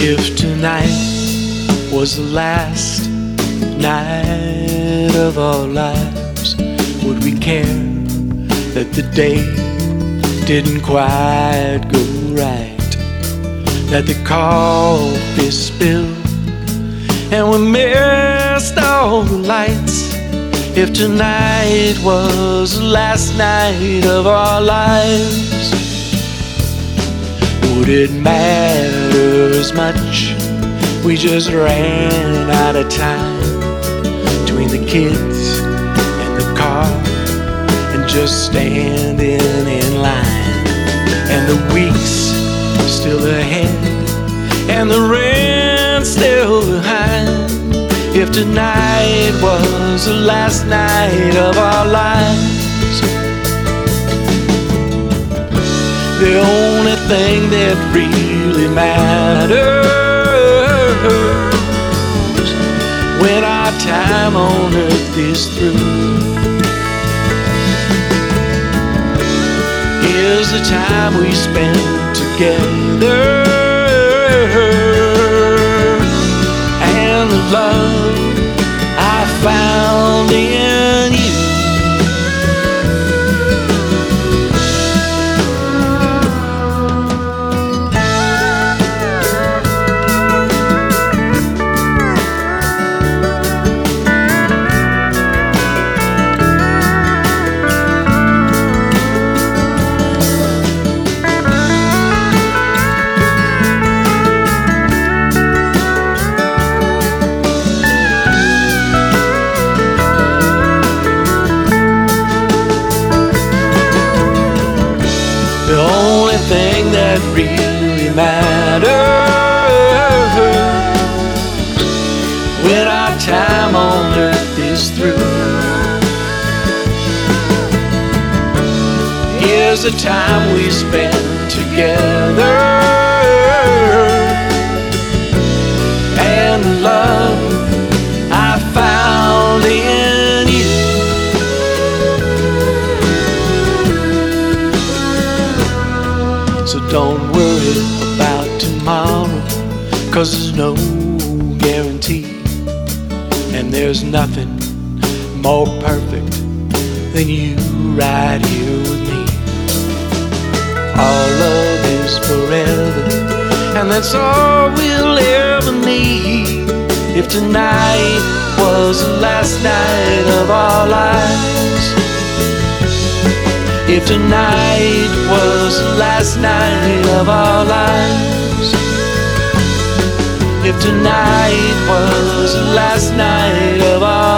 If tonight was the last night of our lives, would we care that the day didn't quite go right, that the coffee spilled and we missed all the lights? If tonight was the last night of our lives, would it matter as much? We just ran out of time between the kids and the car and just standing in line, and the weeks still ahead and the rent still behind. If tonight was the last night of our lives, the only thing that really matters when our time on earth is through is the time we spend together and the love I found in you. The only thing that really matters when our time on earth is through is the time we spend together and the love I found in you. So don't worry about tomorrow, 'cause there's no guarantee, and there's nothing more perfect than you right here with me. Our love is forever, and that's all we'll ever need. If tonight was the last night of our lives, if tonight was the last night of our lives, if tonight was the last night of our